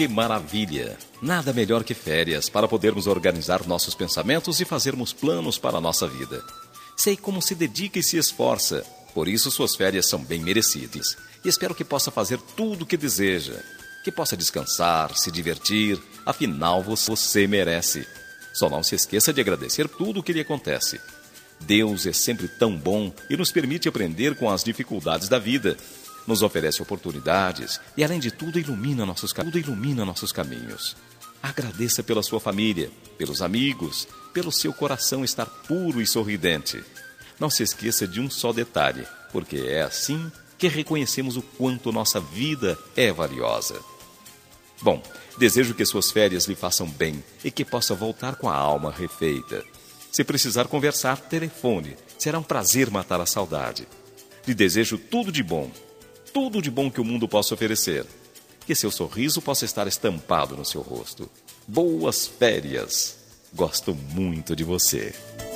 que maravilha! Nada melhor que férias para podermos organizar nossos pensamentos e fazermos planos para a nossa vida. Sei como se dedica e se esforça, por isso suas férias são bem merecidas. E espero que possa fazer tudo o que deseja, que possa descansar, se divertir, afinal você merece. Só não se esqueça de agradecer tudo o que lhe acontece. Deus é sempre tão bom e nos permite aprender com as dificuldades da vida. Nos oferece oportunidades e, além de tudo, ilumina nossos caminhos. Agradeça pela sua família, pelos amigos, pelo seu coração estar puro e sorridente. Não se esqueça de um só detalhe, porque é assim que reconhecemos o quanto nossa vida é valiosa. Bom, desejo que suas férias lhe façam bem e que possa voltar com a alma refeita. Se precisar conversar, telefone. Será um prazer matar a saudade. Lhe desejo tudo de bom que o mundo possa oferecer. Que seu sorriso possa estar estampado no seu rosto. Boas férias! Gosto muito de você.